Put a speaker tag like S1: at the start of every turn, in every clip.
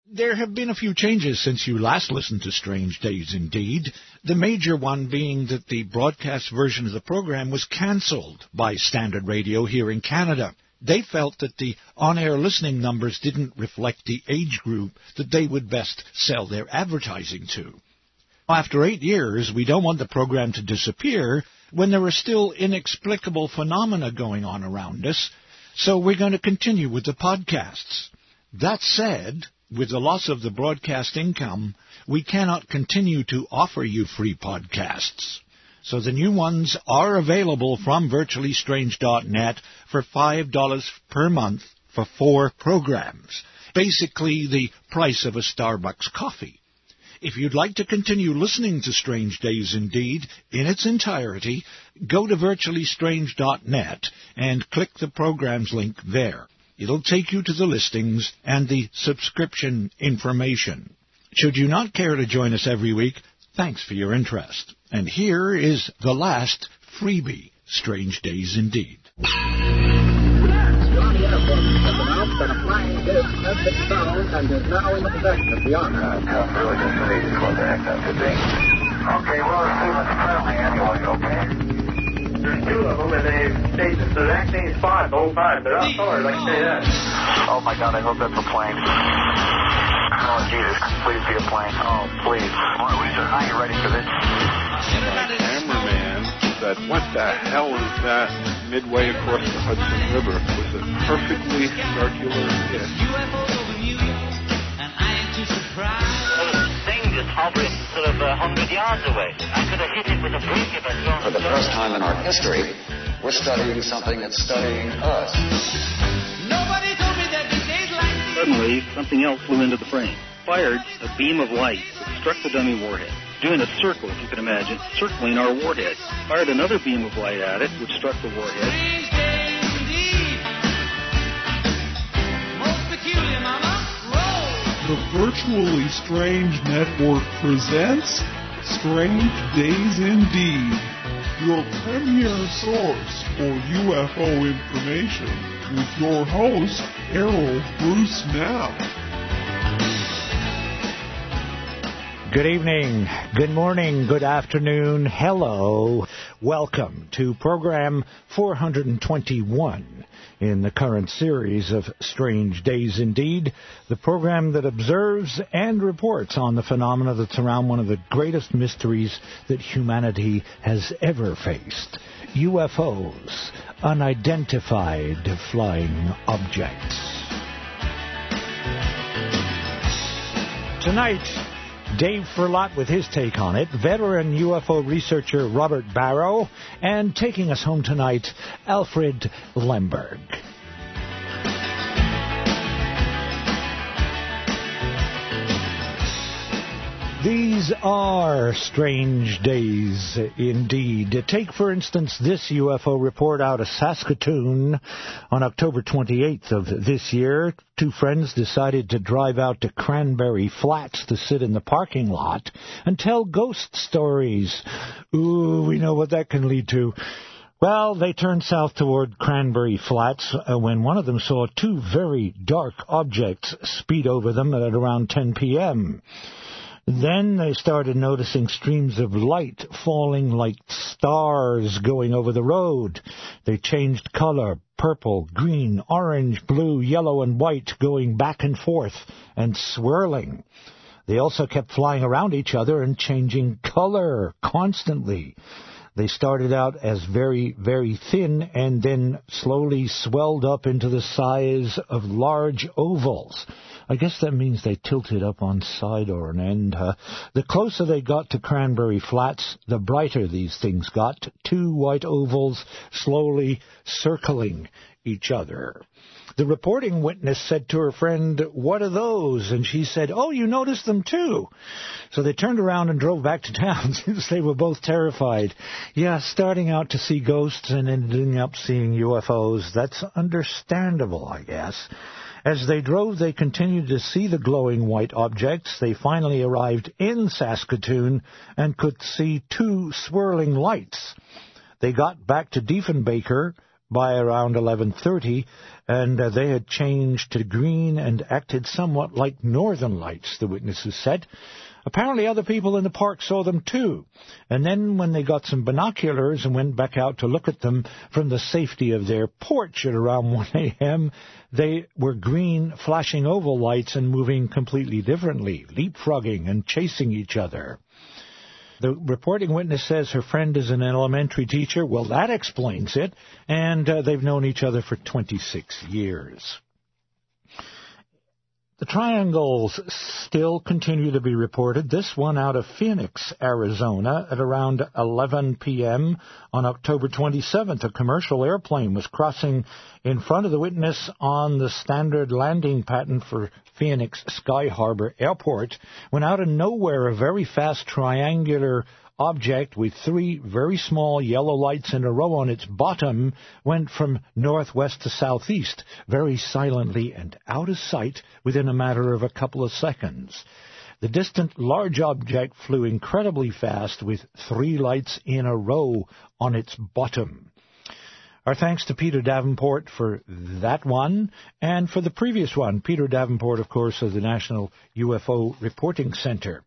S1: There have been a few changes since you last listened to Strange Days Indeed, the major one being that the broadcast version of the program was cancelled by Standard Radio here in Canada. They felt that the on-air listening numbers didn't reflect the age group that they would best sell their advertising to. After 8 years, we don't want the program to disappear when there are still inexplicable phenomena going on around us, so we're going to continue with the podcasts. That said, with the loss of the broadcast income, we cannot continue to offer you free podcasts. So the new ones are available from virtuallystrange.net for $5 per month for 4 programs, basically the price of a Starbucks coffee. If you'd like to continue listening to Strange Days Indeed in its entirety, go to virtuallystrange.net and click the programs link there. It'll take you to the listings and the subscription information. Should you not care to join us every week, thanks for your interest. And here is the last freebie, Strange Days Indeed.
S2: Johnny Airport has announced that a flying disc has been found and is now in the possession of the Army.
S3: Really just an easy contact, that could be. Okay, well, as soon as friendly anyway, okay?
S4: There's 2 of them, and they stayed at the exact same spot the whole time. They're outdoors, I can say that.
S3: Oh, my God, I hope that's a plane. Oh, Jesus, please be a plane. Oh, please. All right, Lisa, now you ready for this?
S5: My cameraman said, what the hell is that midway across the Hudson River? It was a perfectly circular disc.
S6: The thing just hovering sort of 100 yards away. I could have hit it with a brick if I'd gone.
S7: For the first time in our history, we're studying something that's studying us.
S6: Nobody told me there'd be days like these.
S8: Suddenly, something else flew into the frame. Fired a beam of light that struck the dummy warhead, doing a circle, if you can imagine, circling our warhead. Fired another beam of light at it, which struck the warhead.
S6: Strange days indeed. Most peculiar, mama. Roll.
S9: The Virtually Strange Network presents Strange Days Indeed, your premier source for UFO information, with your host, Errol Bruce Knapp.
S1: Good evening, good morning, good afternoon, hello. Welcome to program 421 in the current series of Strange Days Indeed, the program that observes and reports on the phenomena that surround one of the greatest mysteries that humanity has ever faced. UFOs, unidentified flying objects. Tonight, Dave Furlot with his take on it, veteran UFO researcher Robert Barrow, and taking us home tonight, Alfred Lemberg. These are strange days indeed. Take, for instance, this UFO report out of Saskatoon on October 28th of this year. 2 friends decided to drive out to Cranberry Flats to sit in the parking lot and tell ghost stories. Ooh, we know what that can lead to. Well, they turned south toward Cranberry Flats when one of them saw 2 very dark objects speed over them at around 10 p.m., Then they started noticing streams of light falling like stars going over the road. They changed color, purple, green, orange, blue, yellow, and white, going back and forth and swirling. They also kept flying around each other and changing color constantly. They started out as very, very thin and then slowly swelled up into the size of large ovals. I guess that means they tilted up on side or an end. The closer they got to Cranberry Flats, the brighter these things got. 2 white ovals slowly circling each other. The reporting witness said to her friend, "What are those?" And she said, "Oh, you noticed them too." So they turned around and drove back to town since they were both terrified. Yeah, starting out to see ghosts and ending up seeing UFOs, that's understandable, I guess. As they drove, they continued to see the glowing white objects. They finally arrived in Saskatoon and could see 2 swirling lights. They got back to Diefenbaker by around 11:30, and they had changed to green and acted somewhat like northern lights, the witnesses said. Apparently other people in the park saw them too, and then when they got some binoculars and went back out to look at them from the safety of their porch at around 1 a.m., they were green, flashing oval lights and moving completely differently, leapfrogging and chasing each other. The reporting witness says her friend is an elementary teacher. Well, that explains it, and they've known each other for 26 years. The triangles still continue to be reported, this one out of Phoenix, Arizona, at around 11 p.m. on October 27th. A commercial airplane was crossing in front of the witness on the standard landing pattern for Phoenix Sky Harbor Airport, when out of nowhere a very fast triangular object with three very small yellow lights in a row on its bottom went from northwest to southeast, very silently and out of sight within a matter of a couple of seconds. The distant large object flew incredibly fast with three lights in a row on its bottom. Our thanks to Peter Davenport for that one, and for the previous one. Peter Davenport, of course, of the National UFO Reporting Center.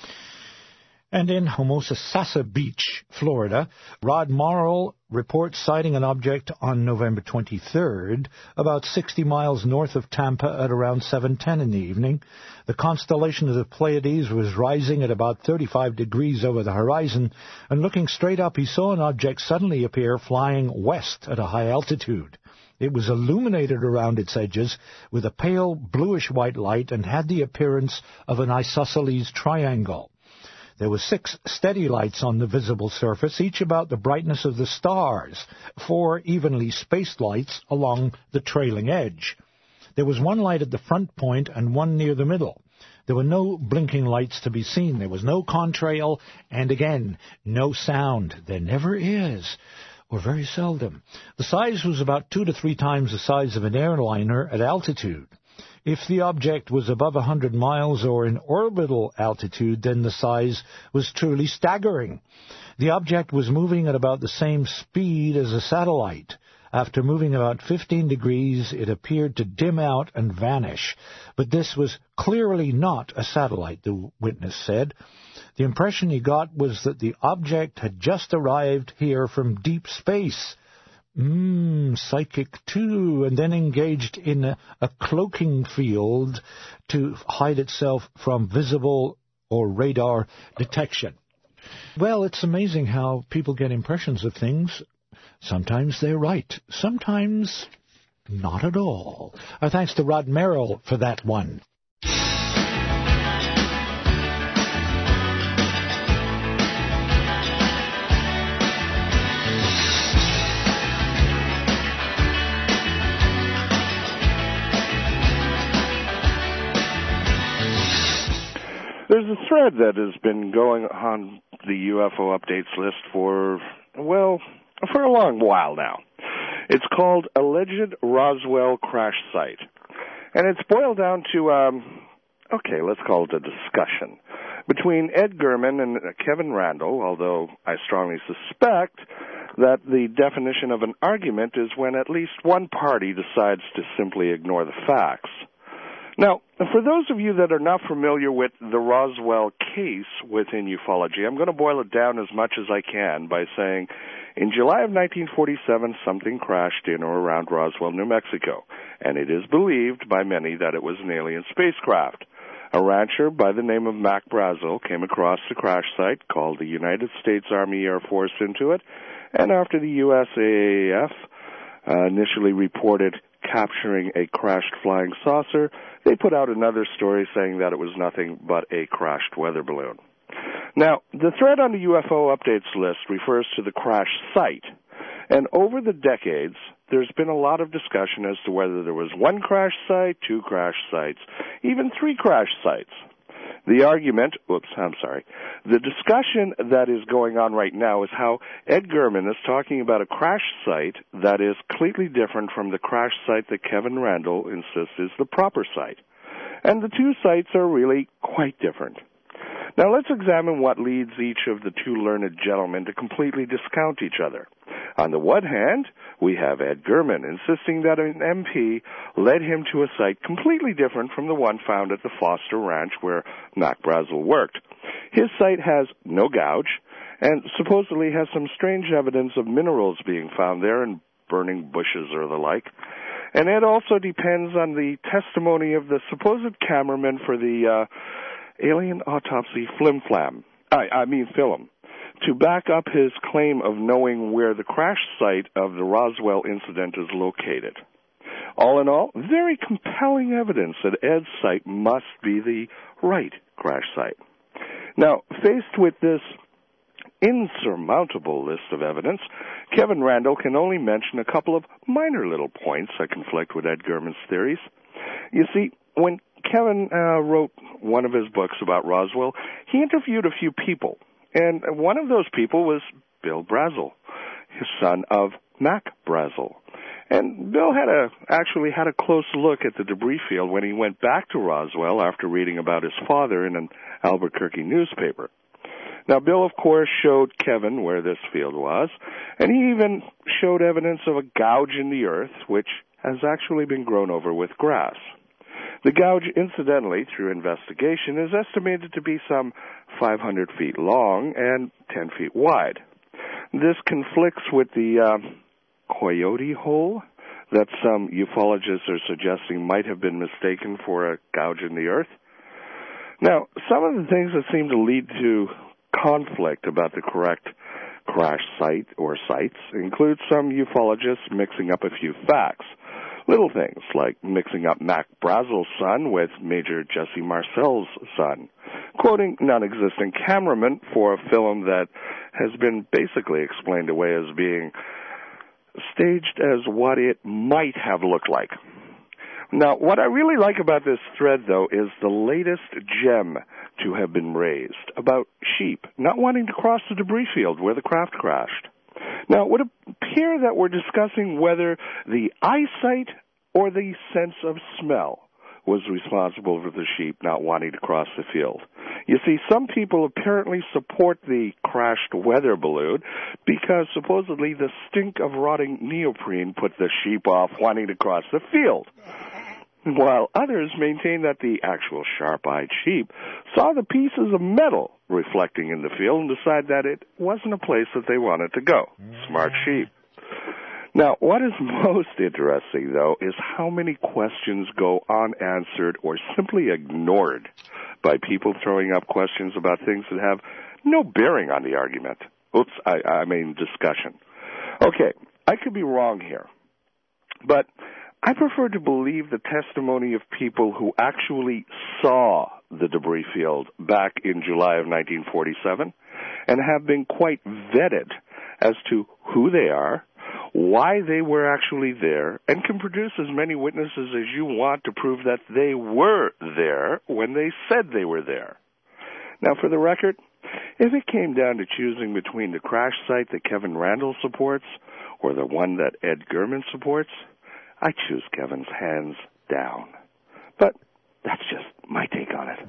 S1: And in Homosassa Beach, Florida, Rod Morrill reports sighting an object on November 23rd, about 60 miles north of Tampa at around 7:10 in the evening. The constellation of the Pleiades was rising at about 35 degrees over the horizon, and looking straight up, he saw an object suddenly appear flying west at a high altitude. It was illuminated around its edges with a pale bluish-white light and had the appearance of an isosceles triangle. There were 6 steady lights on the visible surface, each about the brightness of the stars, 4 evenly spaced lights along the trailing edge. There was 1 light at the front point and 1 near the middle. There were no blinking lights to be seen. There was no contrail, and again, no sound. There never is, or very seldom. The size was about 2 to 3 times the size of an airliner at altitude. If the object was above 100 miles or in orbital altitude, then the size was truly staggering. The object was moving at about the same speed as a satellite. After moving about 15 degrees, it appeared to dim out and vanish. But this was clearly not a satellite, the witness said. The impression he got was that the object had just arrived here from deep space. Psychic too, and then engaged in a cloaking field to hide itself from visible or radar detection. Well, it's amazing how people get impressions of things. Sometimes they're right, sometimes not at all. Our thanks to Rod Merrill for that one.
S5: There's a thread that has been going on the UFO updates list for a long while now. It's called Alleged Roswell Crash Site. And it's boiled down to, let's call it a discussion between Ed Gurman and Kevin Randle, although I strongly suspect that the definition of an argument is when at least one party decides to simply ignore the facts. Now, for those of you that are not familiar with the Roswell case within ufology, I'm going to boil it down as much as I can by saying, in July of 1947, something crashed in or around Roswell, New Mexico, and it is believed by many that it was an alien spacecraft. A rancher by the name of Mac Brazel came across the crash site, called the United States Army Air Force into it, and after the USAAF initially reported capturing a crashed flying saucer, they put out another story saying that it was nothing but a crashed weather balloon. Now, the thread on the UFO updates list refers to the crash site, and over the decades, there's been a lot of discussion as to whether there was 1 crash site, 2 crash sites, even 3 crash sites. The discussion that is going on right now is how Ed Gurman is talking about a crash site that is completely different from the crash site that Kevin Randle insists is the proper site. And the 2 sites are really quite different. Now let's examine what leads each of the two learned gentlemen to completely discount each other. On the one hand, we have Ed Gurman insisting that an MP led him to a site completely different from the one found at the Foster Ranch where Mac Brazel worked. His site has no gouge and supposedly has some strange evidence of minerals being found there and burning bushes or the like. And Ed also depends on the testimony of the supposed cameraman for the alien autopsy film, to back up his claim of knowing where the crash site of the Roswell incident is located. All in all, very compelling evidence that Ed's site must be the right crash site. Now, faced with this insurmountable list of evidence, Kevin Randle can only mention a couple of minor little points that conflict with Ed Gurman's theories. You see, when Kevin wrote one of his books about Roswell, he interviewed a few people, and one of those people was Bill Brazel, his son of Mac Brazel. And Bill actually had a close look at the debris field when he went back to Roswell after reading about his father in an Albuquerque newspaper. Now, Bill, of course, showed Kevin where this field was, and he even showed evidence of a gouge in the earth, which has actually been grown over with grass. The gouge, incidentally, through investigation, is estimated to be some 500 feet long and 10 feet wide. This conflicts with the coyote hole that some ufologists are suggesting might have been mistaken for a gouge in the earth. Now, some of the things that seem to lead to conflict about the correct crash site or sites include some ufologists mixing up a few facts. Little things like mixing up Mac Brazel's son with Major Jesse Marcel's son, quoting non-existent cameramen for a film that has been basically explained away as being staged as what it might have looked like. Now, what I really like about this thread, though, is the latest gem to have been raised about sheep not wanting to cross the debris field where the craft crashed. Now, it would appear that we're discussing whether the eyesight or the sense of smell was responsible for the sheep not wanting to cross the field. You see, some people apparently support the crashed weather balloon because supposedly the stink of rotting neoprene put the sheep off wanting to cross the field, while others maintain that the actual sharp-eyed sheep saw the pieces of metal reflecting in the field and decided that it wasn't a place that they wanted to go. Smart sheep. Now, what is most interesting, though, is how many questions go unanswered or simply ignored by people throwing up questions about things that have no bearing on the argument. Discussion. Okay, I could be wrong here, but I prefer to believe the testimony of people who actually saw the debris field back in July of 1947 and have been quite vetted as to who they are, why they were actually there, and can produce as many witnesses as you want to prove that they were there when they said they were there. Now, for the record, if it came down to choosing between the crash site that Kevin Randle supports or the one that Ed Gurman supports, I choose Kevin's hands down. But that's just my take on it.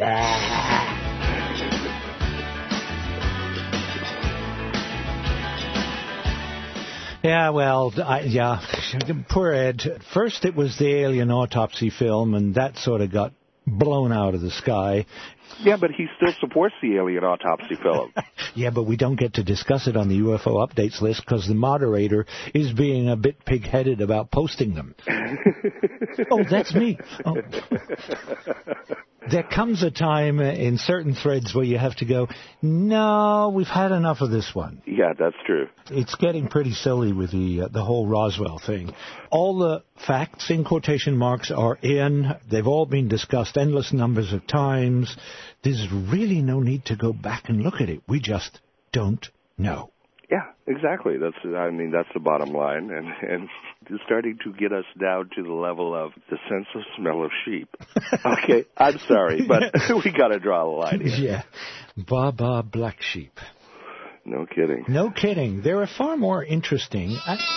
S1: Yeah, well, poor Ed. First it was the alien autopsy film, and that sort of got blown out of the sky.
S5: Yeah, but he still supports the alien autopsy film.
S1: Yeah, but we don't get to discuss it on the UFO updates list because the moderator is being a bit pig-headed about posting them. Oh, that's me. Oh. There comes a time in certain threads where you have to go, no, we've had enough of this one.
S5: Yeah, that's true.
S1: It's getting pretty silly with the whole Roswell thing. All the facts, in quotation marks, are in. They've all been discussed endless numbers of times. There's really no need to go back and look at it. We just don't know.
S5: Yeah, exactly. That's the bottom line, and it's starting to get us down to the level of the sense of smell of sheep. Okay, I'm sorry, but we got to draw the line here.
S1: Yeah, Baba Black Sheep.
S5: No kidding.
S1: No kidding. There are far more interesting,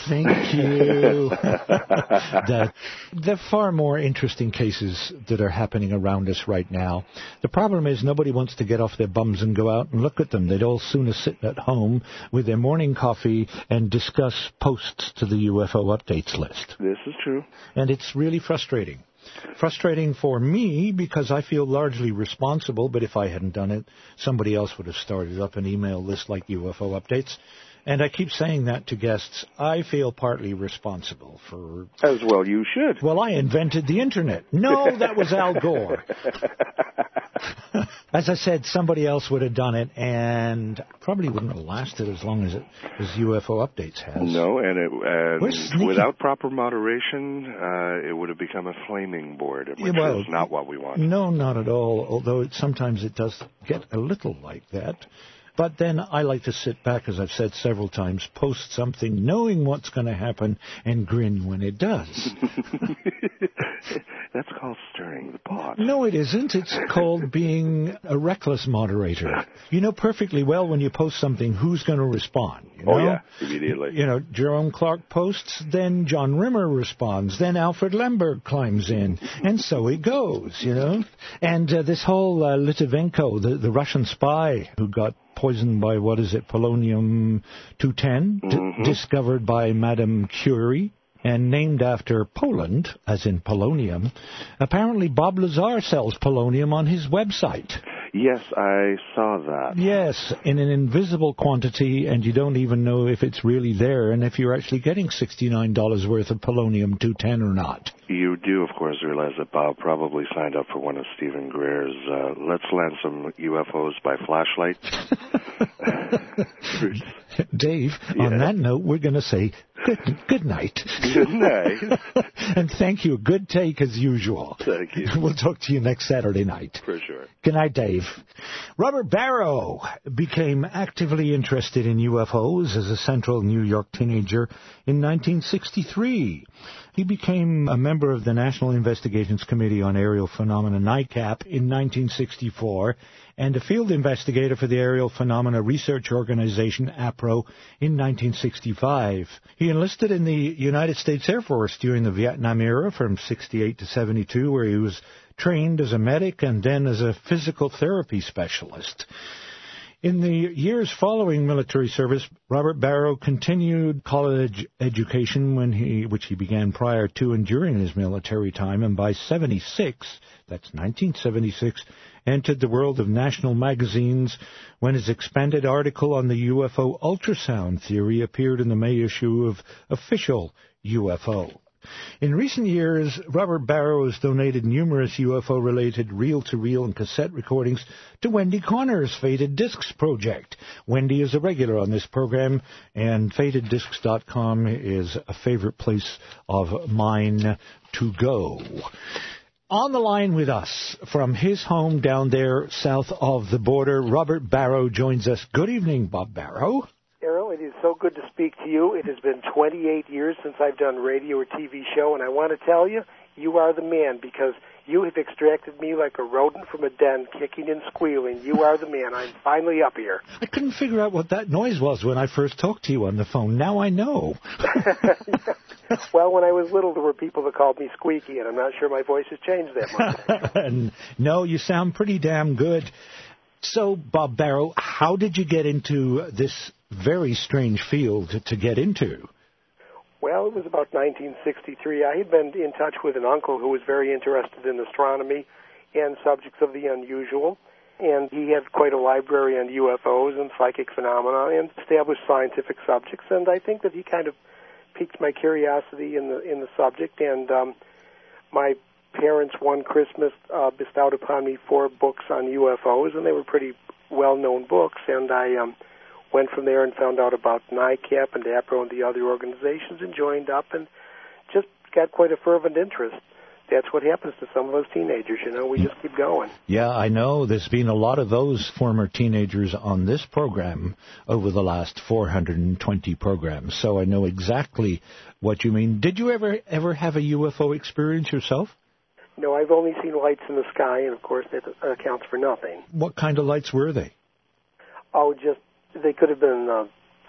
S1: Thank you. There are far more interesting cases that are happening around us right now. The problem is nobody wants to get off their bums and go out and look at them. They'd all sooner sit at home with their morning coffee and discuss posts to the UFO updates list.
S5: This is true.
S1: And it's really frustrating. Frustrating for me because I feel largely responsible, but if I hadn't done it, somebody else would have started up an email list like UFO Updates. And I keep saying that to guests. I feel partly responsible for...
S5: As well you should.
S1: Well, I invented the Internet. No, that was Al Gore. As I said, somebody else would have done it, and probably wouldn't have lasted as long as UFO Updates has.
S5: No, and without proper moderation, it would have become a flaming board, which is not what we want.
S1: No, not at all, although sometimes it does get a little like that. But then I like to sit back, as I've said several times, post something knowing what's going to happen and grin when it does.
S5: That's called stirring the pot.
S1: No, it isn't. It's called being a reckless moderator. You know perfectly well when you post something who's going to respond. You know?
S5: Oh, yeah, immediately.
S1: You know, Jerome Clark posts, then John Rimmer responds, then Alfred Lemberg climbs in, and so it goes, you know. And this whole Litvinenko, the Russian spy who got poisoned by, polonium-210, discovered by Madame Curie, and named after Poland, as in polonium. Apparently Bob Lazar sells polonium on his website.
S5: Yes, I saw that.
S1: Yes, in an invisible quantity, and you don't even know if it's really there and if you're actually getting $69 worth of polonium-210 or not.
S5: You do, of course, realize that Bob probably signed up for one of Stephen Greer's Let's Land Some UFOs by Flashlight.
S1: Dave, on that note, we're going to say good night.
S5: Good night.
S1: And thank you. Good take as usual.
S5: Thank you.
S1: We'll talk to you next Saturday night.
S5: For sure.
S1: Good night, Dave. Robert Barrow became actively interested in UFOs as a Central New York teenager in 1963. He became a member of the National Investigations Committee on Aerial Phenomena, NICAP, in 1964, and a field investigator for the Aerial Phenomena Research Organization, APRO, in 1965. He enlisted in the United States Air Force during the Vietnam era from 68 to 72, where he was trained as a medic and then as a physical therapy specialist. In the years following military service, Robert Barrow continued college education which he began prior to and during his military time, and by 1976, entered the world of national magazines when his expanded article on the UFO ultrasound theory appeared in the May issue of Official UFO. In recent years, Robert Barrow has donated numerous UFO-related reel-to-reel and cassette recordings to Wendy Connor's Faded Discs project. Wendy is a regular on this program, and FadedDiscs.com is a favorite place of mine to go. On the line with us from his home down there south of the border, Robert Barrow joins us. Good evening, Bob Barrow.
S10: Errol, it is so good to speak to you. It has been 28 years since I've done radio or TV show, and I want to tell you, you are the man, because you have extracted me like a rodent from a den, kicking and squealing. You are the man. I'm finally up here.
S1: I couldn't figure out what that noise was when I first talked to you on the phone. Now I know.
S10: Well, when I was little, there were people that called me Squeaky, and I'm not sure my voice has changed that much.
S1: No, you sound pretty damn good. So, Bob Barrow, how did you get into this very strange field to get into?
S10: Well, it was about 1963. I had been in touch with an uncle who was very interested in astronomy and subjects of the unusual, and he had quite a library on UFOs and psychic phenomena and established scientific subjects, and I think that he kind of piqued my curiosity in the subject, and my parents one Christmas bestowed upon me 4 books on UFOs, and they were pretty well-known books, and I went from there and found out about NICAP and APRO and the other organizations and joined up and just got quite a fervent interest. That's what happens to some of us teenagers, you know. We just keep going.
S1: Yeah, I know. There's been a lot of those former teenagers on this program over the last 420 programs, so I know exactly what you mean. Did you ever have a UFO experience yourself?
S10: No, I've only seen lights in the sky, and of course that accounts for nothing.
S1: What kind of lights were they?
S10: Oh, they could have been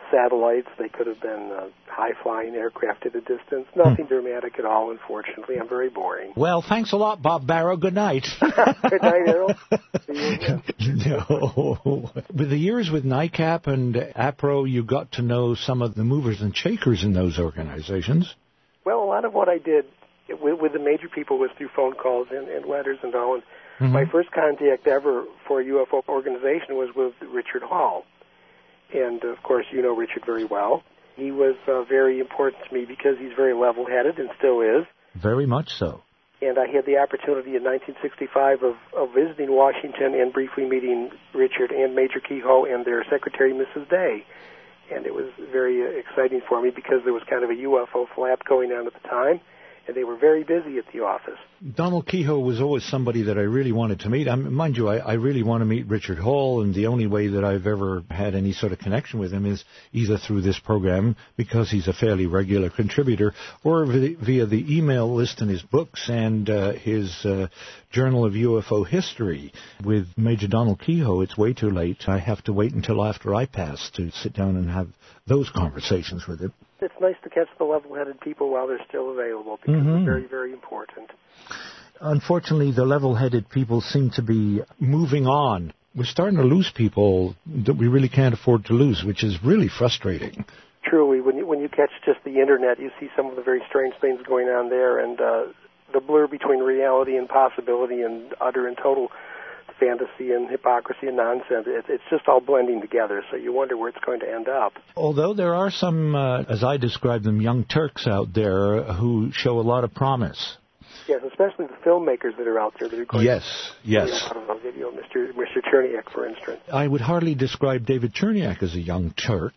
S10: satellites. They could have been high-flying aircraft at a distance. Nothing dramatic at all, unfortunately. I'm very boring.
S1: Well, thanks a lot, Bob Barrow. Good night.
S10: Good night, Errol. See you again.
S1: No. With the years with NICAP and APRO, you got to know some of the movers and shakers in those organizations.
S10: Well, a lot of what I did with the major people was through phone calls and letters and all. And my first contact ever for a UFO organization was with Richard Hall. And, of course, you know Richard very well. He was very important to me because he's very level-headed and still is.
S1: Very much so.
S10: And I had the opportunity in 1965 of visiting Washington and briefly meeting Richard and Major Kehoe and their secretary, Mrs. Day. And it was very exciting for me because there was kind of a UFO flap going on at the time, and they were very busy at the office.
S1: Donald Kehoe was always somebody that I really wanted to meet. Mind you, I really want to meet Richard Hall, and the only way that I've ever had any sort of connection with him is either through this program, because he's a fairly regular contributor, or via the email list in his books and his Journal of UFO History. With Major Donald Kehoe, it's way too late. I have to wait until after I pass to sit down and have those conversations with him.
S10: It's nice to catch the level-headed people while they're still available, because it's very, very important.
S1: Unfortunately, the level-headed people seem to be moving on. We're starting to lose people that we really can't afford to lose, which is really frustrating.
S10: Truly, when you catch just the Internet, you see some of the very strange things going on there, and the blur between reality and possibility and utter and total fantasy and hypocrisy and nonsense. It's just all blending together, so you wonder where it's going to end up.
S1: Although there are some, as I describe them, young Turks out there who show a lot of promise.
S10: Yes, especially the filmmakers that are out there that are going
S1: yes.
S10: out of a video. Mr. Cherniak, for instance.
S1: I would hardly describe David Cherniak as a young Turk.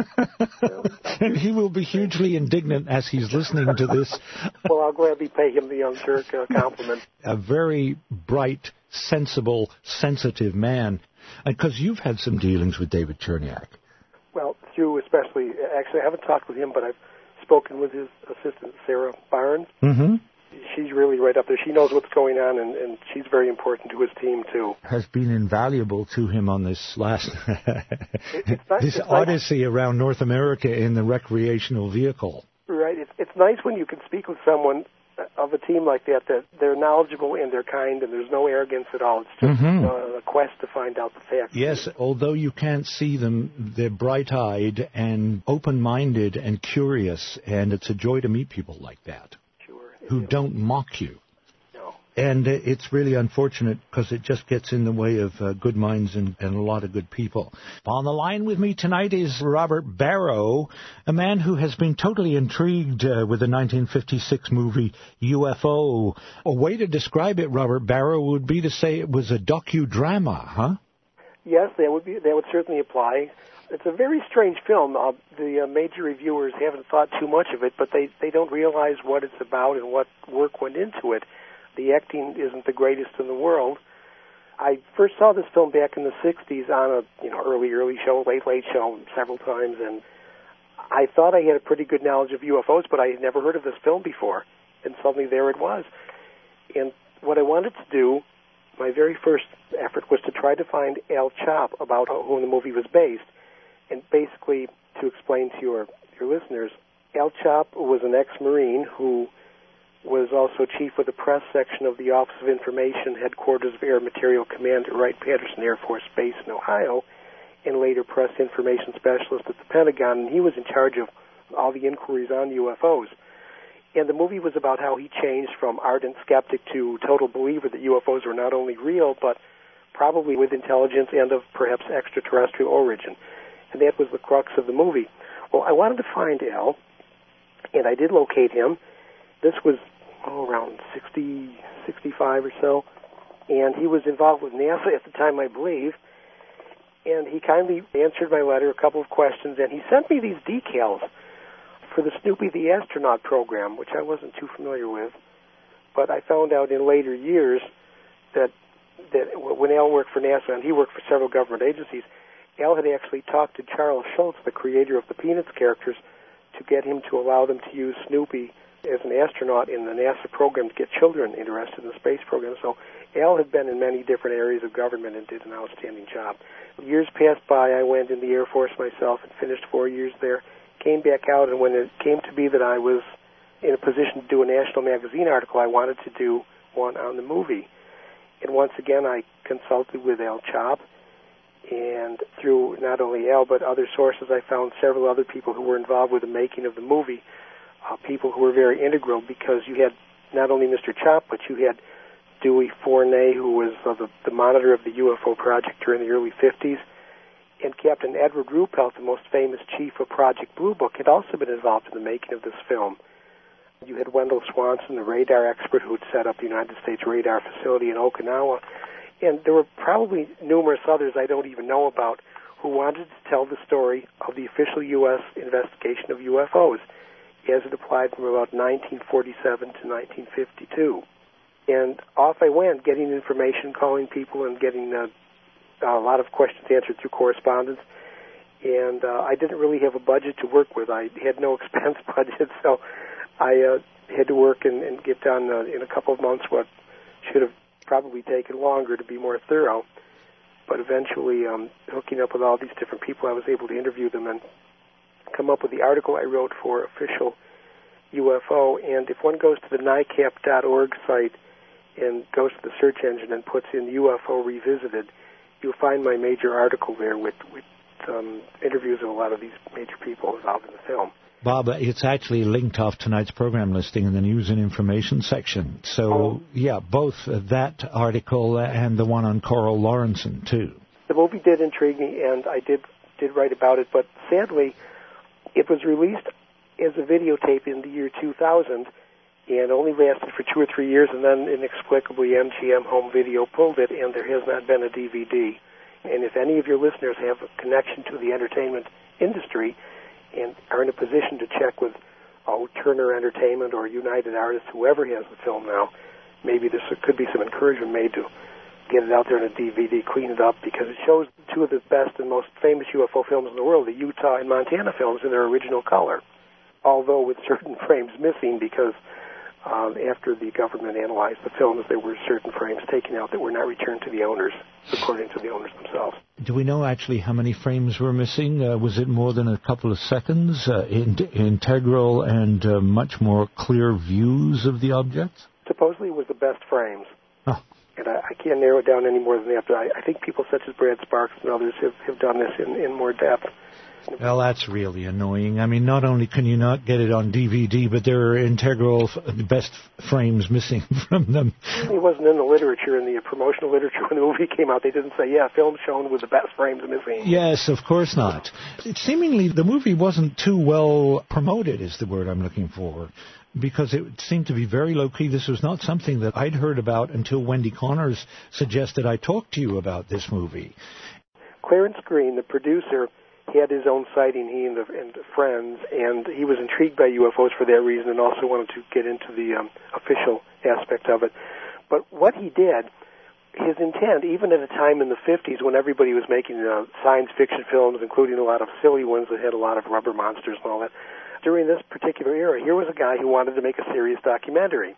S1: And he will be hugely indignant as he's listening to this.
S10: Well, I'll gladly pay him the young Turk compliment.
S1: A very bright, sensible, sensitive man. Because you've had some dealings with David Cherniak.
S10: Well, through especially, actually I haven't talked with him, but I've spoken with his assistant, Sarah Barnes.
S1: Mm-hmm.
S10: She's really right up there. She knows what's going on, and she's very important to his team, too.
S1: Has been invaluable to him on this last this odyssey around North America in the recreational vehicle.
S10: Right. It's nice when you can speak with someone of a team like that they're knowledgeable and they're kind and there's no arrogance at all. It's just a quest to find out the facts.
S1: Yes, although you can't see them, they're bright-eyed and open-minded and curious, and it's a joy to meet people like that. Who don't mock you.
S10: No.
S1: And it's really unfortunate because it just gets in the way of good minds and a lot of good people. On the line with me tonight is Robert Barrow, a man who has been totally intrigued with the 1956 movie UFO. A way to describe it, Robert Barrow, would be to say it was a docudrama, huh?
S10: Yes, that would certainly apply. It's a very strange film. The major reviewers haven't thought too much of it, but they don't realize what it's about and what work went into it. The acting isn't the greatest in the world. I first saw this film back in the 60s on a early show, late show several times, and I thought I had a pretty good knowledge of UFOs, but I had never heard of this film before, and suddenly there it was. And what I wanted to do, my very first effort, was to try to find Al Chop, about whom the movie was based. And basically, to explain to your listeners, Al Chop was an ex-Marine who was also chief of the press section of the Office of Information, Headquarters of Air Material Command at Wright-Patterson Air Force Base in Ohio, and later press information specialist at the Pentagon. And he was in charge of all the inquiries on UFOs. And the movie was about how he changed from ardent skeptic to total believer that UFOs were not only real, but probably with intelligence and of perhaps extraterrestrial origin. And that was the crux of the movie. Well, I wanted to find Al, and I did locate him. This was around 65 or so, and he was involved with NASA at the time, I believe, and he kindly answered my letter, a couple of questions, and he sent me these decals for the Snoopy the Astronaut program, which I wasn't too familiar with, but I found out in later years that when Al worked for NASA, and he worked for several government agencies, Al had actually talked to Charles Schultz, the creator of the Peanuts characters, to get him to allow them to use Snoopy as an astronaut in the NASA program to get children interested in the space program. So Al had been in many different areas of government and did an outstanding job. Years passed by. I went in the Air Force myself and finished 4 years there. Came back out, and when it came to be that I was in a position to do a national magazine article, I wanted to do one on the movie. And once again, I consulted with Al Chop, and through not only Al but other sources, I found several other people who were involved with the making of the movie, people who were very integral, because you had not only Mr. Chop, but you had Dewey Fournay, who was the monitor of the UFO project during the early 50s, and Captain Edward Ruppelt, the most famous chief of Project Blue Book, had also been involved in the making of this film. You had Wendell Swanson, the radar expert who had set up the United States radar facility in Okinawa, and there were probably numerous others I don't even know about who wanted to tell the story of the official U.S. investigation of UFOs as it applied from about 1947 to 1952. And off I went, getting information, calling people, and getting a lot of questions answered through correspondence. And I didn't really have a budget to work with. I had no expense budget, so I had to work and get done in a couple of months what should have probably taken longer to be more thorough. But eventually, hooking up with all these different people, I was able to interview them and come up with the article I wrote for Official UFO. And if one goes to the NICAP.org site and goes to the search engine and puts in UFO Revisited, you'll find my major article there with interviews of a lot of these major people involved in the film.
S1: Bob, it's actually linked off tonight's program listing in the news and information section. So, yeah, both that article and the one on Coral Lawrenson, too.
S10: The movie did intrigue me, and I did write about it, but sadly, it was released as a videotape in the year 2000 and only lasted for 2 or 3 years, and then inexplicably MGM Home Video pulled it, and there has not been a DVD. And if any of your listeners have a connection to the entertainment industry and are in a position to check with Turner Entertainment or United Artists, whoever has the film now, maybe there could be some encouragement made to get it out there in a DVD, clean it up, because it shows two of the best and most famous UFO films in the world, the Utah and Montana films, in their original color, although with certain frames missing, because after the government analyzed the films, there were certain frames taken out that were not returned to the owners, according to the owners themselves.
S1: Do we know actually how many frames were missing? Was it more than a couple of seconds, integral and much more clear views of the objects?
S10: Supposedly it was the best frames.
S1: Oh.
S10: And I can't narrow it down any more than that, but I think people such as Brad Sparks and others have done this in more depth.
S1: Well, that's really annoying. I mean, not only can you not get it on DVD, but there are integral best frames missing from them.
S10: It wasn't in the literature, in the promotional literature when the movie came out. They didn't say, film shown with the best frames missing.
S1: Yes, of course not. Seemingly, the movie wasn't too well promoted, is the word I'm looking for, because it seemed to be very low-key. This was not something that I'd heard about until Wendy Connors suggested I talk to you about this movie.
S10: Clarence Green, the producer, had his own sighting, he and friends, and he was intrigued by UFOs for that reason and also wanted to get into the official aspect of it. But what he did, his intent, even at a time in the 50s when everybody was making science fiction films, including a lot of silly ones that had a lot of rubber monsters and all that, during this particular era, here was a guy who wanted to make a serious documentary.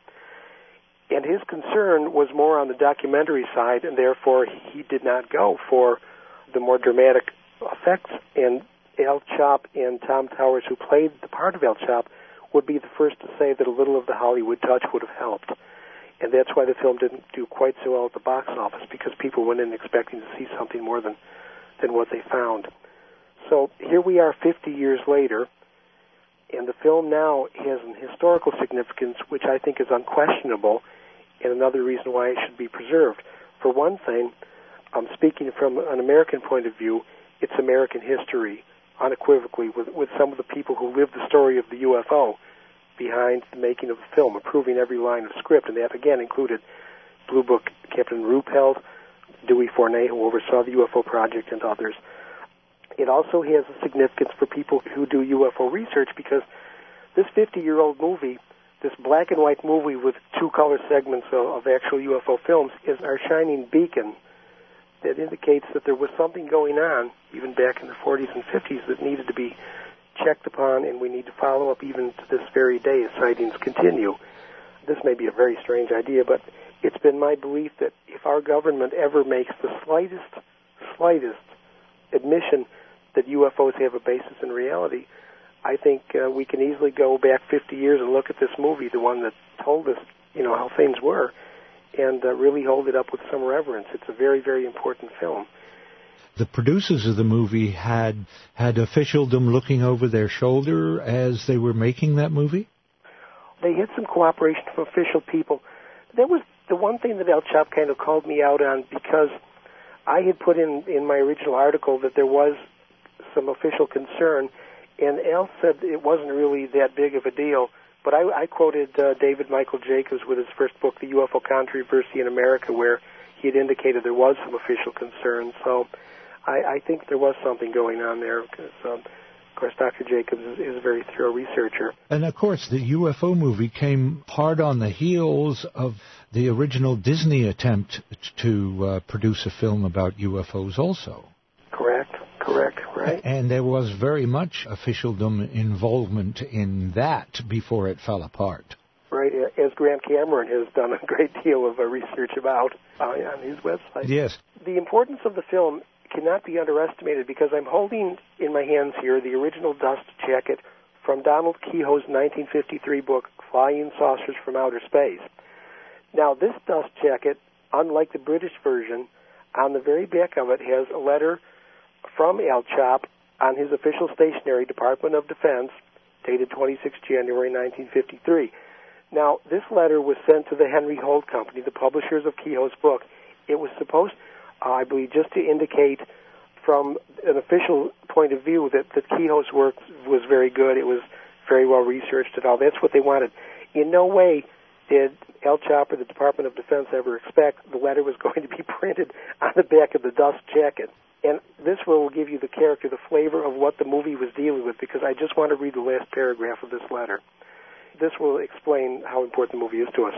S10: And his concern was more on the documentary side, and therefore he did not go for the more dramatic effects. And Al Chop and Tom Towers, who played the part of Al Chop, would be the first to say that a little of the Hollywood touch would have helped. And that's why the film didn't do quite so well at the box office, because people went in expecting to see something more than what they found. So here we are 50 years later, and the film now has an historical significance, which I think is unquestionable, and another reason why it should be preserved. For one thing, speaking from an American point of view, it's American history, unequivocally, with some of the people who lived the story of the UFO behind the making of the film, approving every line of script, and that, again, included Blue Book Captain Ruppelt, Dewey Fournay, who oversaw the UFO project, and others. It also has a significance for people who do UFO research, because this 50-year-old movie, this black and white movie with 2 color segments of actual UFO films, is our shining beacon that indicates that there was something going on, even back in the 40s and 50s, that needed to be checked upon, and we need to follow up even to this very day as sightings continue. This may be a very strange idea, but it's been my belief that if our government ever makes the slightest admission that UFOs have a basis in reality, I think we can easily go back 50 years and look at this movie, the one that told us, how things were, and really hold it up with some reverence. It's a very, very important film.
S1: The producers of the movie had officialdom looking over their shoulder as they were making that movie?
S10: They had some cooperation from official people. That was the one thing that El Chop kind of called me out on, because I had put in my original article that there was some official concern, and Al said it wasn't really that big of a deal. But I quoted David Michael Jacobs with his first book, The UFO Controversy in America, where he had indicated there was some official concern. So I think there was something going on there, because, of course, Dr. Jacobs is a very thorough researcher.
S1: And, of course, the UFO movie came hard on the heels of the original Disney attempt to produce a film about UFOs also.
S10: Correct, right.
S1: And there was very much officialdom involvement in that before it fell apart.
S10: Right, as Grant Cameron has done a great deal of research about on his website.
S1: Yes.
S10: The importance of the film cannot be underestimated, because I'm holding in my hands here the original dust jacket from Donald Keyhoe's 1953 book, Flying Saucers from Outer Space. Now, this dust jacket, unlike the British version, on the very back of it has a letter from Al Chop on his official stationery, Department of Defense, dated 26 January 1953. Now, this letter was sent to the Henry Holt Company, the publishers of Keyhoe's book. It was supposed, I believe, just to indicate from an official point of view that Keyhoe's work was very good. It was very well researched and all. That's what they wanted. In no way did Al Chop or the Department of Defense ever expect the letter was going to be printed on the back of the dust jacket. And this will give you the character, the flavor of what the movie was dealing with, because I just want to read the last paragraph of this letter. This will explain how important the movie is to us.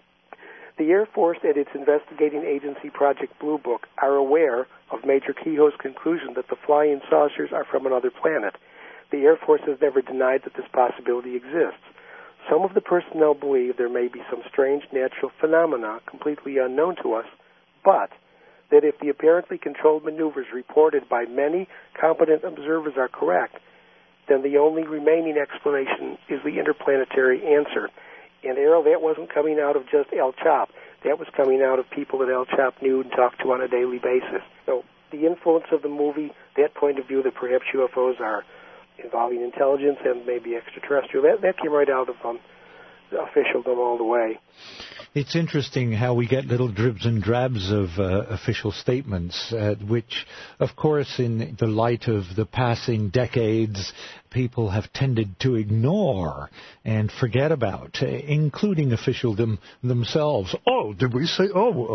S10: The Air Force and its investigating agency, Project Blue Book, are aware of Major Keyhoe's conclusion that the flying saucers are from another planet. The Air Force has never denied that this possibility exists. Some of the personnel believe there may be some strange natural phenomena completely unknown to us, but that if the apparently controlled maneuvers reported by many competent observers are correct, then the only remaining explanation is the interplanetary answer. And, Errol, that wasn't coming out of just Al Chop. That was coming out of people that Al Chop knew and talked to on a daily basis. So the influence of the movie, that point of view that perhaps UFOs are involving intelligence and maybe extraterrestrial, that came right out of officialdom all the way.
S1: It's interesting how we get little dribs and drabs of official statements, which, of course, in the light of the passing decades, people have tended to ignore and forget about, including officialdom themselves. Oh, did we say?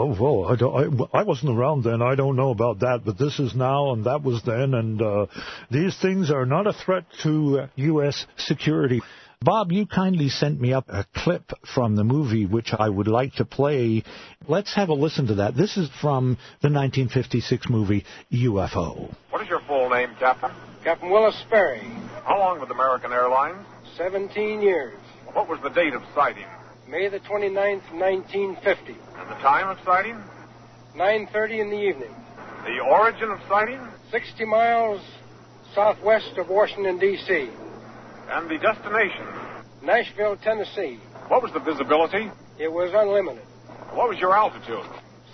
S1: I wasn't around then. I don't know about that. But this is now, and that was then, and these things are not a threat to U.S. security. Bob, you kindly sent me up a clip from the movie, which I would like to play. Let's have a listen to that. This is from the 1956 movie UFO.
S11: What is your full name, Captain?
S12: Captain Willis Sperry.
S11: How long with American Airlines?
S12: 17 years.
S11: What was the date of sighting?
S12: May the 29th, 1950.
S11: And the time of sighting?
S12: 9:30 in the evening.
S11: The origin of sighting?
S12: 60 miles southwest of Washington, D.C.
S11: And the destination?
S12: Nashville, Tennessee.
S11: What was the visibility?
S12: It was unlimited.
S11: What was your altitude?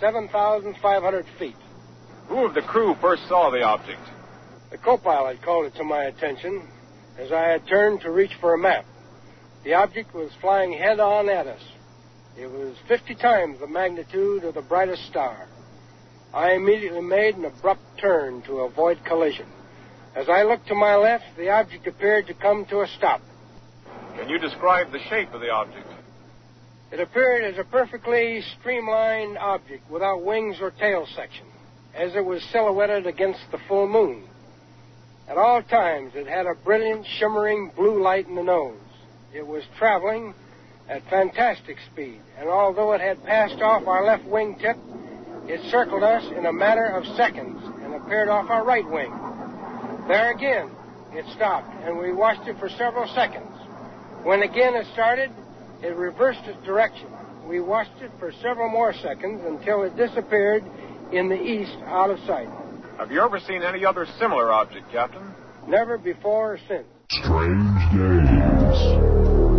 S12: 7,500 feet.
S11: Who of the crew first saw the object?
S12: The co-pilot called it to my attention as I had turned to reach for a map. The object was flying head-on at us. It was 50 times the magnitude of the brightest star. I immediately made an abrupt turn to avoid collision. As I looked to my left, the object appeared to come to a stop.
S11: Can you describe the shape of the object?
S12: It appeared as a perfectly streamlined object without wings or tail section, as it was silhouetted against the full moon. At all times, it had a brilliant, shimmering blue light in the nose. It was traveling at fantastic speed, and although it had passed off our left wingtip, it circled us in a matter of seconds and appeared off our right wing. There again, it stopped, and we watched it for several seconds. When again it started, it reversed its direction We watched it for several more seconds until it disappeared in the east out of sight.
S11: Have you ever seen any other similar object, Captain?
S12: Never before or since.
S9: Strange days.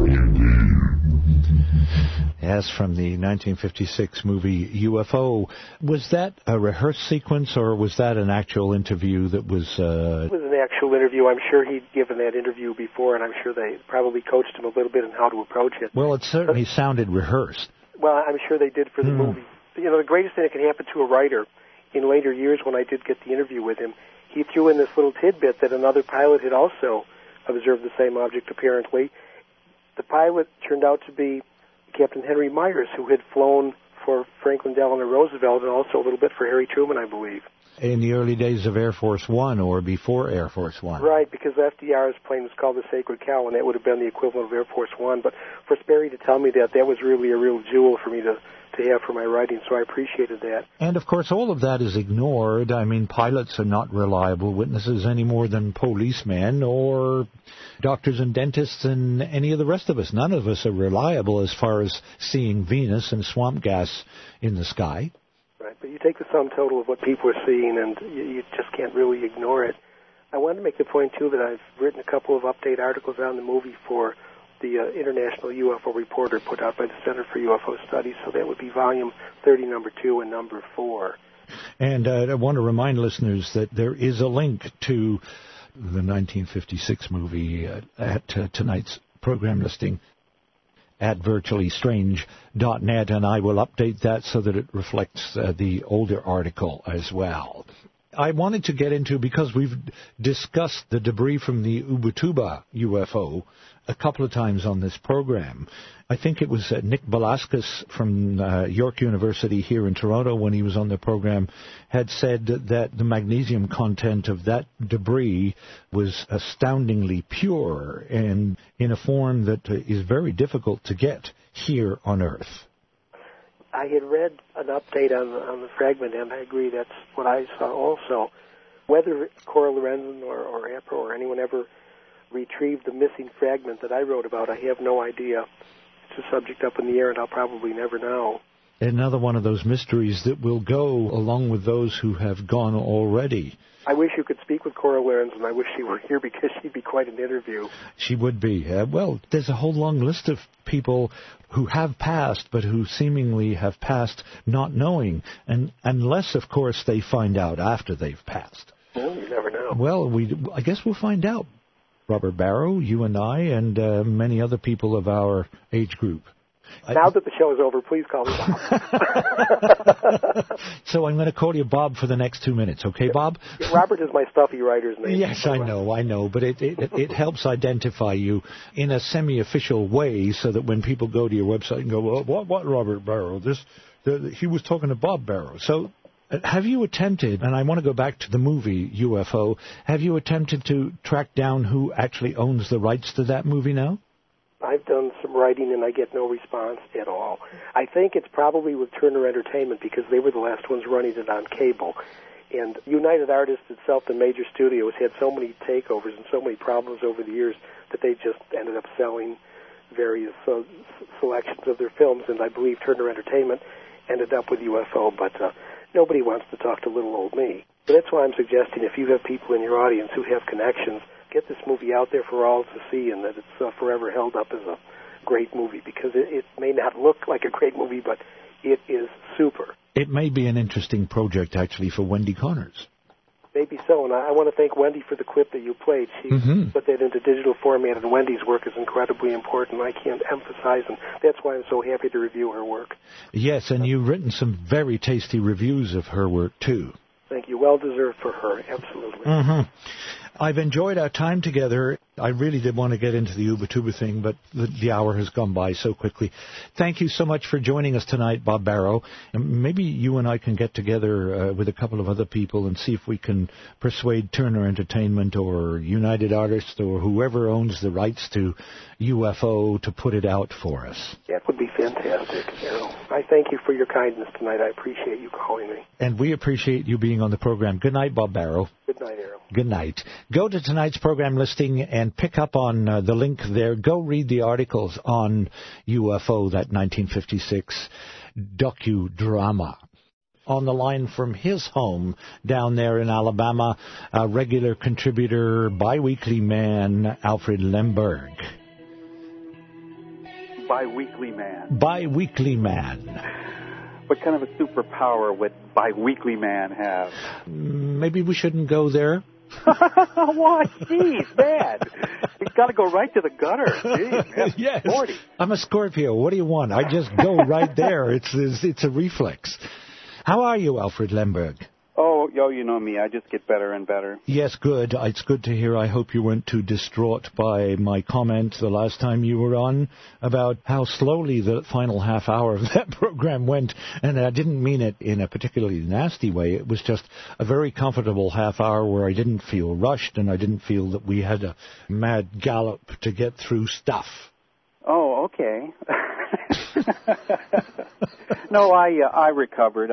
S1: As from the 1956 movie UFO, was that a rehearsed sequence or was that an actual interview that was...
S10: It was an actual interview. I'm sure he'd given that interview before, and I'm sure they probably coached him a little bit on how to approach it.
S1: Well, it certainly sounded rehearsed.
S10: Well, I'm sure they did for the movie. You know, the greatest thing that can happen to a writer in later years, when I did get the interview with him, he threw in this little tidbit that another pilot had also observed the same object, apparently. The pilot turned out to be Captain Henry Myers, who had flown for Franklin Delano Roosevelt and also a little bit for Harry Truman, I believe.
S1: In the early days of Air Force One or before Air Force One.
S10: Right, because FDR's plane was called the Sacred Cow, and that would have been the equivalent of Air Force One. But for Sperry to tell me that was really a real jewel for me to have for my writing, so I appreciated that.
S1: And, of course, all of that is ignored. I mean, pilots are not reliable witnesses any more than policemen or doctors and dentists and any of the rest of us. None of us are reliable as far as seeing Venus and swamp gas in the sky.
S10: Right, but you take the sum total of what people are seeing, and you just can't really ignore it. I wanted to make the point, too, that I've written a couple of update articles on the movie for the International UFO Reporter put out by the Center for UFO Studies, so that would be volume 30, number 2, and number 4.
S1: And I want to remind listeners that there is a link to the 1956 movie at tonight's program listing at virtuallystrange.net, and I will update that so that it reflects the older article as well. I wanted to get into, because we've discussed the debris from the Ubatuba UFO a couple of times on this program. I think it was Nick Velasquez from York University here in Toronto, when he was on the program, had said that the magnesium content of that debris was astoundingly pure and in a form that is very difficult to get here on Earth.
S10: I had read an update on the fragment, and I agree that's what I saw also. Whether Cora Lorenzen or APRO or anyone ever retrieved the missing fragment that I wrote about, I have no idea. It's a subject up in the air, and I'll probably never know.
S1: Another one of those mysteries that will go along with those who have gone already.
S10: I wish you could speak with Cora Lorenzen. I wish she were here, because she'd be quite an interview.
S1: She would be. Well, there's a whole long list of people who have passed, but who seemingly have passed not knowing, and unless, of course, they find out after they've passed.
S10: Well, you never know.
S1: Well, I guess we'll find out. Robert Barrow, you and I, and many other people of our age group.
S10: Now that the show is over, please call me Bob.
S1: So I'm going to call you Bob for the next 2 minutes, okay, Bob?
S10: Robert is my stuffy writer's name.
S1: Yes, I know, but it helps identify you in a semi-official way, so that when people go to your website and go, well, what Robert Barrow? He was talking to Bob Barrow. So have you attempted, and I want to go back to the movie UFO, have you attempted to track down who actually owns the rights to that movie now?
S10: I've done some writing, and I get no response at all. I think it's probably with Turner Entertainment, because they were the last ones running it on cable. And United Artists itself, the major studio, has had so many takeovers and so many problems over the years that they just ended up selling various selections of their films, and I believe Turner Entertainment ended up with UFO, but nobody wants to talk to little old me. So that's why I'm suggesting, if you have people in your audience who have connections, get this movie out there for all to see, and that it's forever held up as a great movie, because it may not look like a great movie, but it is super.
S1: It may be an interesting project, actually, for Wendy Connors.
S10: Maybe so, and I want to thank Wendy for the clip that you played. She put that into digital format, and Wendy's work is incredibly important. I can't emphasize, and that's why I'm so happy to review her work.
S1: Yes, and you've written some very tasty reviews of her work, too.
S10: Thank you. Well deserved for her, absolutely.
S1: I've enjoyed our time together. I really did want to get into the Ubatuba thing, but the hour has gone by so quickly. Thank you so much for joining us tonight, Bob Barrow. And maybe you and I can get together with a couple of other people and see if we can persuade Turner Entertainment or United Artists or whoever owns the rights to UFO to put it out for us.
S10: That would be fantastic. I thank you for your kindness tonight. I appreciate you calling me.
S1: And we appreciate you being on the program. Good night, Bob Barrow.
S10: Good night, Errol.
S1: Good night. Go to tonight's program listing and pick up on the link there. Go read the articles on UFO, that 1956 docudrama. On the line from his home down there in Alabama, a regular contributor, biweekly man, Alfred Lemberg.
S13: Biweekly man.
S1: Biweekly man.
S13: What kind of a superpower would biweekly man have?
S1: Maybe we shouldn't go there.
S13: Why? Jeez, man. You've got to go right to the gutter. Jeez,
S1: yes.
S13: 40.
S1: I'm a Scorpio. What do you want? I just go right there. It's a reflex. How are you, Alfred Lemberg?
S13: Oh, you know me. I just get better and better.
S1: Yes, good. It's good to hear. I hope you weren't too distraught by my comment the last time you were on about how slowly the final half hour of that program went. And I didn't mean it in a particularly nasty way. It was just a very comfortable half hour where I didn't feel rushed and I didn't feel that we had a mad gallop to get through stuff.
S13: Oh, okay. No, I recovered.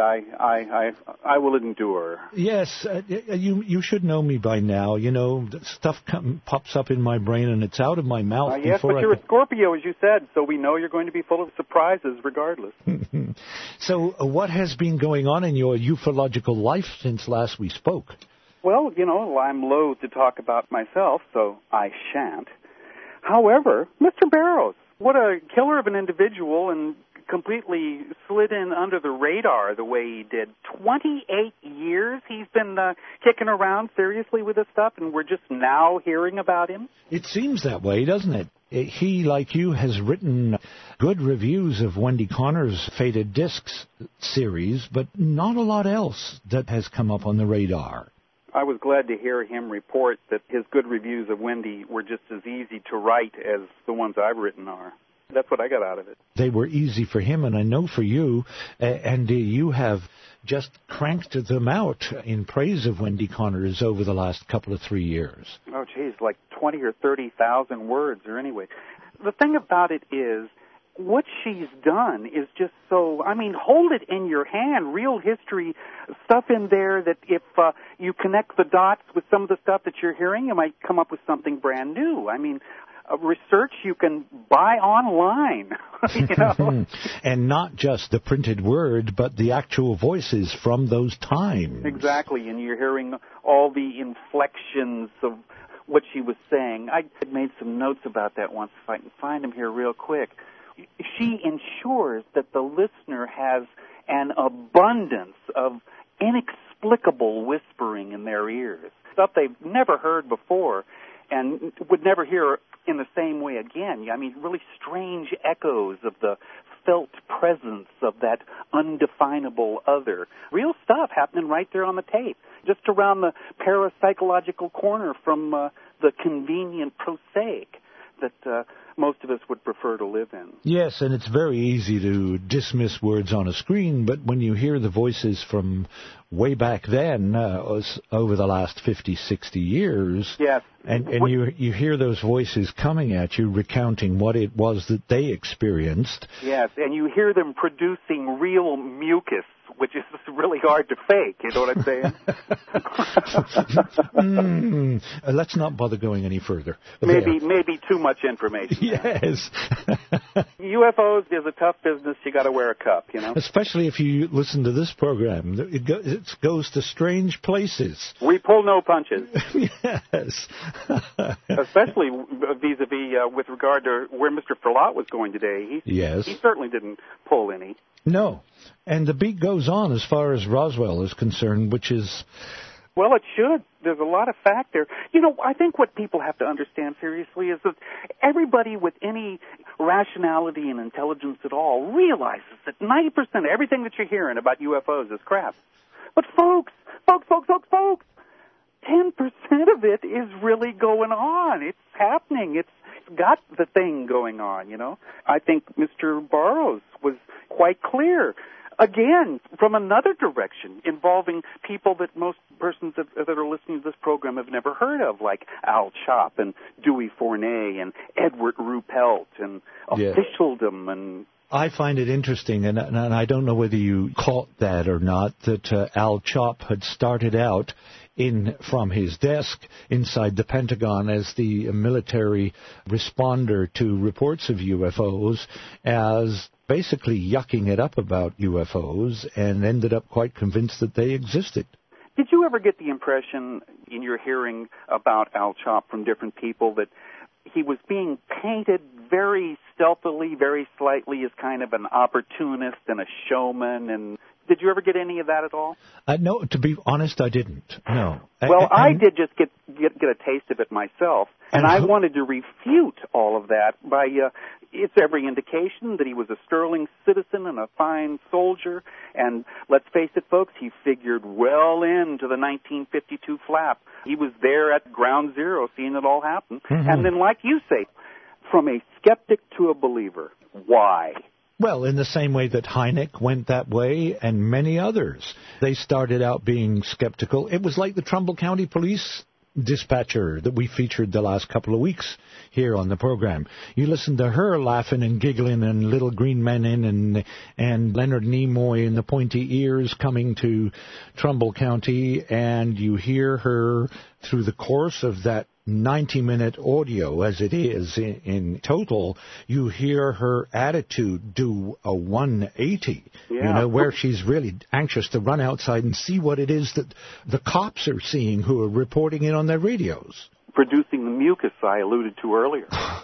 S13: I will endure.
S1: Yes, you should know me by now. You know, stuff pops up in my brain and it's out of my mouth.
S13: Yes, but you're a Scorpio, as you said, so we know you're going to be full of surprises regardless.
S1: So what has been going on in your ufological life since last we spoke?
S13: Well, you know, I'm loath to talk about myself, so I shan't. However, Mr. Barrows, what a killer of an individual, and completely slid in under the radar the way he did. 28 years he's been kicking around seriously with this stuff, and we're just now hearing about him?
S1: It seems that way, doesn't it? He, like you, has written good reviews of Wendy Connor's Faded Discs series, but not a lot else that has come up on the radar.
S13: I was glad to hear him report that his good reviews of Wendy were just as easy to write as the ones I've written are. That's what I got out of it.
S1: They were easy for him, and I know for you, and you have just cranked them out in praise of Wendy Connors over the last couple of 3 years.
S13: Oh, geez, like 20 or 30,000 words, or anyway. The thing about it is, what she's done is just so, I mean, hold it in your hand, real history stuff in there that if you connect the dots with some of the stuff that you're hearing, you might come up with something brand new. I mean, research you can buy online, you know?
S1: And not just the printed word, but the actual voices from those times.
S13: Exactly, and you're hearing all the inflections of what she was saying. I made some notes about that once, if I can find them here real quick. She ensures that the listener has an abundance of inexplicable whispering in their ears, stuff they've never heard before and would never hear in the same way again. I mean, really strange echoes of the felt presence of that undefinable other. Real stuff happening right there on the tape, just around the parapsychological corner from the convenient prosaic that most of us would prefer to live in.
S1: Yes, and it's very easy to dismiss words on a screen, but when you hear the voices from way back then, over the last 50, 60 years,
S13: yes.
S1: and you hear those voices coming at you, recounting what it was that they experienced.
S13: Yes, and you hear them producing real mucus, which is really hard to fake, you know what I'm saying?
S1: Let's not bother going any further.
S13: Maybe too much information.
S1: Yes.
S13: UFOs is a tough business. You got to wear a cup, you know?
S1: Especially if you listen to this program. It goes to strange places.
S13: We pull no punches.
S1: Yes.
S13: Especially vis-a-vis with regard to where Mr. Ferlat was going today. He certainly didn't pull any.
S1: No. And the beat goes on as far as Roswell is concerned, which is...
S13: Well, it should. There's a lot of fact there. You know, I think what people have to understand seriously is that everybody with any rationality and intelligence at all realizes that 90% of everything that you're hearing about UFOs is crap. But folks, 10% of it is really going on. It's happening. It's got the thing going on, you know. I think Mr. Barrows was quite clear. Again, from another direction, involving people that most persons that are listening to this program have never heard of, like Al Chop and Dewey Fournay and Edward Ruppelt and officialdom and
S1: I find it interesting, and I don't know whether you caught that or not, that Al Chop had started out from his desk inside the Pentagon as the military responder to reports of UFOs as basically yucking it up about UFOs, and ended up quite convinced that they existed.
S13: Did you ever get the impression in your hearing about Al Chop from different people that he was being painted very stealthily, very slightly as kind of an opportunist and a showman? And did you ever get any of that at all?
S1: No, to be honest, I didn't. No.
S13: Well, I did just get a taste of it myself, and I wanted to refute all of that by it's every indication that he was a sterling citizen and a fine soldier. And let's face it, folks, he figured well into the 1952 flap. He was there at ground zero, seeing it all happen. Mm-hmm. And then, like you say, from a skeptic to a believer, why?
S1: Well, in the same way that Hynek went that way, and many others. They started out being skeptical. It was like the Trumbull County Police dispatcher that we featured the last couple of weeks here on the program. You listen to her laughing and giggling, and Little Green Men and Leonard Nimoy and the pointy ears coming to Trumbull County, and you hear her through the course of that 90-minute audio, as it is in total, you hear her attitude do a 180, where she's really anxious to run outside and see what it is that the cops are seeing who are reporting it on their radios.
S13: Producing the mucus I alluded to earlier.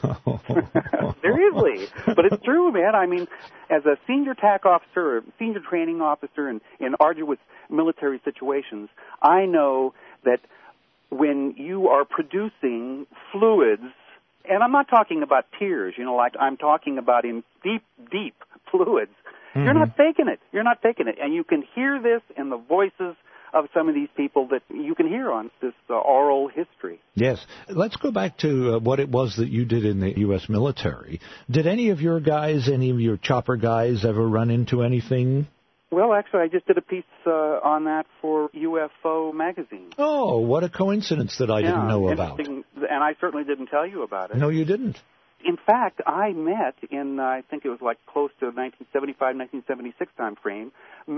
S13: Seriously. But it's true, man. I mean, as a senior TAC officer, or senior training officer in arduous military situations, I know that when you are producing fluids, and I'm not talking about tears, like I'm talking about in deep, deep fluids, you're not faking it. You're not faking it. And you can hear this in the voices of some of these people that you can hear on this oral history.
S1: Yes. Let's go back to what it was that you did in the U.S. military. Did any of your guys, any of your chopper guys ever run into anything?
S13: Well, actually, I just did a piece on that for UFO magazine.
S1: Oh, what a coincidence that I didn't know about.
S13: And I certainly didn't tell you about it.
S1: No, you didn't.
S13: In fact, I met in, I think it was like close to 1975, 1976 time frame,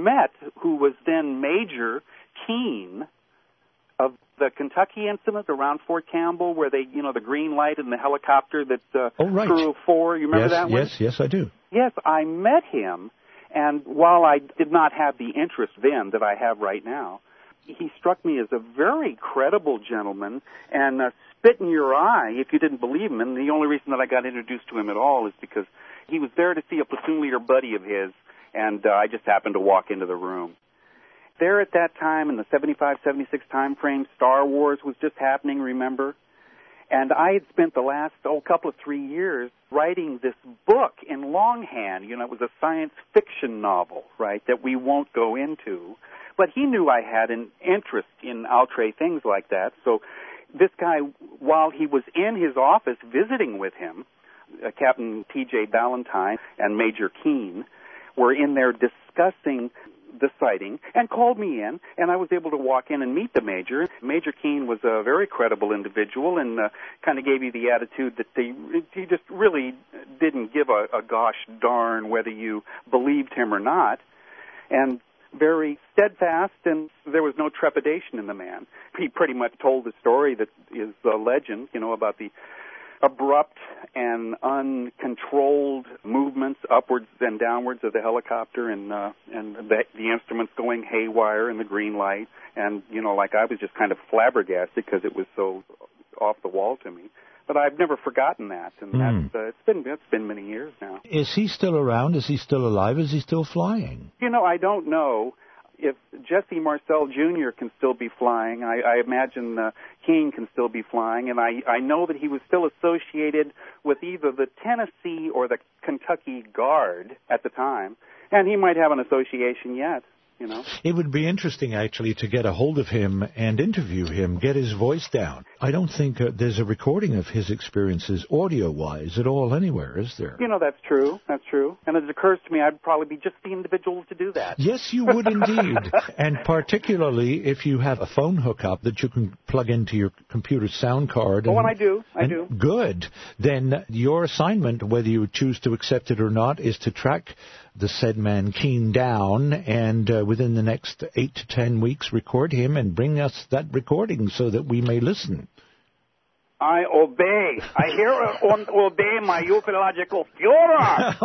S13: who was then Major Keene of the Kentucky incident around Fort Campbell, where they, the green light and the helicopter that Crew of 4, you remember that one?
S1: Yes, I do.
S13: Yes, I met him. And while I did not have the interest then that I have right now, he struck me as a very credible gentleman and spit in your eye if you didn't believe him. And the only reason that I got introduced to him at all is because he was there to see a platoon leader buddy of his, and I just happened to walk into the room. There at that time, in the 75, 76 time frame, Star Wars was just happening, remember? And I had spent the last, couple of 3 years writing this book in longhand. It was a science fiction novel, right, that we won't go into. But he knew I had an interest in outre things like that. So this guy, while he was in his office visiting with him, Captain T.J. Ballantyne and Major Keene were in there discussing the sighting, and called me in, and I was able to walk in and meet the Major. Major Keene was a very credible individual and kind of gave you the attitude that he just really didn't give a gosh darn whether you believed him or not, and very steadfast, and there was no trepidation in the man. He pretty much told the story that is a legend, about the abrupt and uncontrolled movements upwards and downwards of the helicopter, and the instruments going haywire in the green light, and like I was just kind of flabbergasted because it was so off the wall to me. But I've never forgotten that, and it's been many years now.
S1: Is he still around? Is he still alive? Is he still flying?
S13: I don't know. If Jesse Marcel Jr. can still be flying, I imagine Keene can still be flying, and I know that he was still associated with either the Tennessee or the Kentucky Guard at the time, and he might have an association yet. you know.
S1: It would be interesting, actually, to get a hold of him and interview him, get his voice down. I don't think there's a recording of his experiences audio-wise at all anywhere, is there?
S13: You know, that's true. That's true. And it occurs to me I'd probably be just the individual to do that.
S1: Yes, you would indeed. And particularly if you have a phone hookup that you can plug into your computer sound card.
S13: And I do.
S1: Good. Then your assignment, whether you choose to accept it or not, is to track the said man Keene down and within the next 8 to 10 weeks record him and bring us that recording so that we may listen.
S13: I obey. I obey my ufological Führer.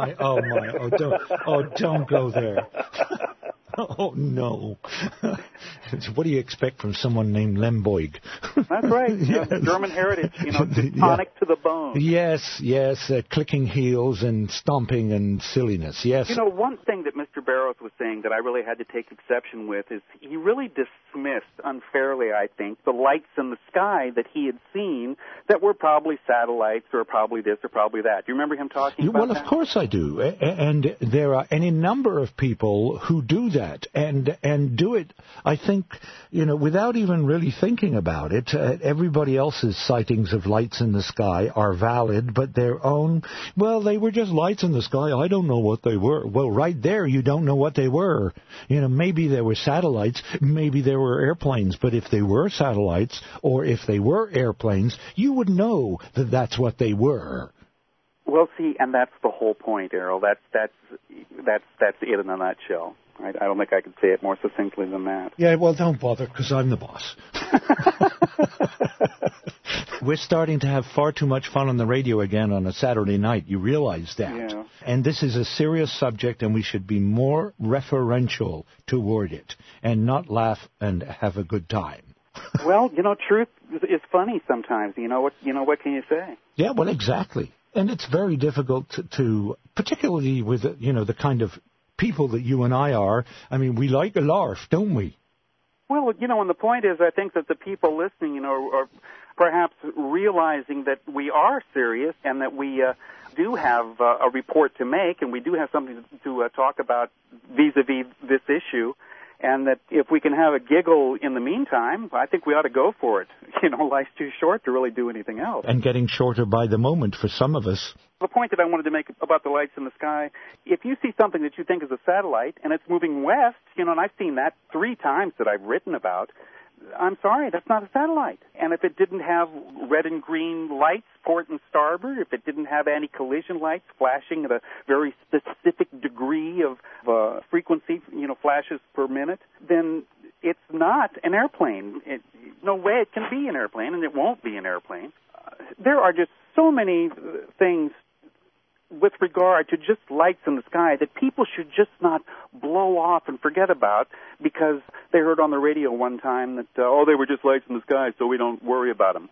S1: Don't go there. Oh, no. What do you expect from someone named Lemboig?
S13: That's right. Yes. German heritage, tonic to the bone.
S1: Yes, clicking heels and stomping and silliness, yes.
S13: You know, one thing that Mr. Barrows was saying that I really had to take exception with is he really dismissed unfairly, I think, the lights in the sky that he had seen that were probably satellites or probably this or probably that. Do you remember him talking about that?
S1: Well, of course I do. And there are any number of people who do that and do it, I think, without even really thinking about it. Everybody else's sightings of lights in the sky are valid, but their own, they were just lights in the sky. I don't know what they were. Well, right there, you don't know what they were. Maybe there were satellites, maybe there were airplanes, but if they were satellites or if they were airplanes, you would know that that's what they were.
S13: Well, see, and that's the whole point, Errol. That's it in a nutshell. I don't think I could say it more succinctly than that.
S1: Yeah, well, don't bother, because I'm the boss. We're starting to have far too much fun on the radio again on a Saturday night. You realize that.
S13: Yeah.
S1: And this is a serious subject, and we should be more referential toward it and not laugh and have a good time.
S13: Well, truth is funny sometimes. What can you say?
S1: Yeah, well, exactly. And it's very difficult to particularly with, the kind of people that you and I are. I mean, we like a laugh, don't we?
S13: Well, and the point is, I think that the people listening, are perhaps realizing that we are serious and that we do have a report to make and we do have something to talk about vis-a-vis this issue. And that if we can have a giggle in the meantime, I think we ought to go for it. Life's too short to really do anything else.
S1: And getting shorter by the moment for some of us.
S13: The point that I wanted to make about the lights in the sky, if you see something that you think is a satellite and it's moving west, and I've seen that 3 times that I've written about, I'm sorry, that's not a satellite. And if it didn't have red and green lights, port and starboard, if it didn't have anti-collision lights flashing at a very specific degree of frequency, flashes per minute, then it's not an airplane. No way it can be an airplane, and it won't be an airplane. There are just so many things with regard to just lights in the sky that people should just not blow off and forget about because they heard on the radio one time that, they were just lights in the sky, so we don't worry about them.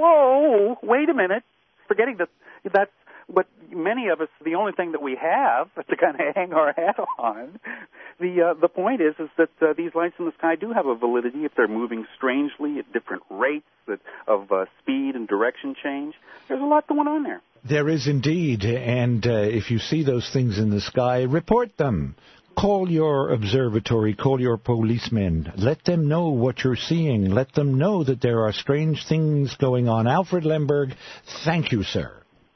S13: Whoa, wait a minute. Forgetting that that's what many of us, the only thing that we have to kind of hang our hat on. The point is that these lights in the sky do have a validity if they're moving strangely at different rates of speed and direction change. There's a lot going on there.
S1: There is indeed, and if you see those things in the sky, report them. Call your observatory, call your policemen. Let them know what you're seeing. Let them know that there are strange things going on. Alfred Lemberg, thank you, sir.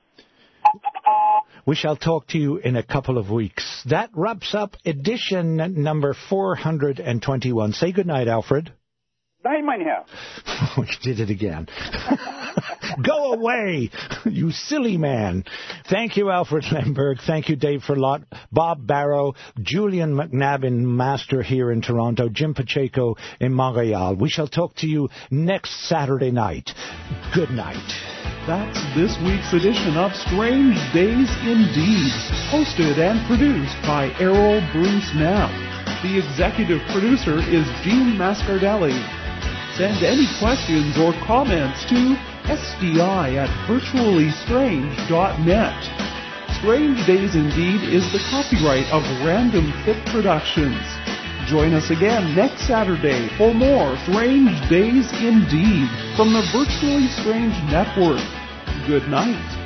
S1: We shall talk to you in a couple of weeks. That wraps up edition number 421. Say goodnight, Alfred.
S13: Night, mein Herr.
S1: We did it again. Go away, you silly man. Thank you, Alfred Lemberg. Thank you, Dave Ferlot, Bob Barrow, Julian McNabb, Master here in Toronto, Jim Pacheco in Montreal. We shall talk to you next Saturday night. Good night.
S14: That's this week's edition of Strange Days Indeed, hosted and produced by Errol Bruce Knapp. The executive producer is Gene Mascardelli. Send any questions or comments to sdi@virtuallystrange.net. Strange Days Indeed is the copyright of Random Fit Productions. Join us again next Saturday for more Strange Days Indeed from the Virtually Strange Network. Good night.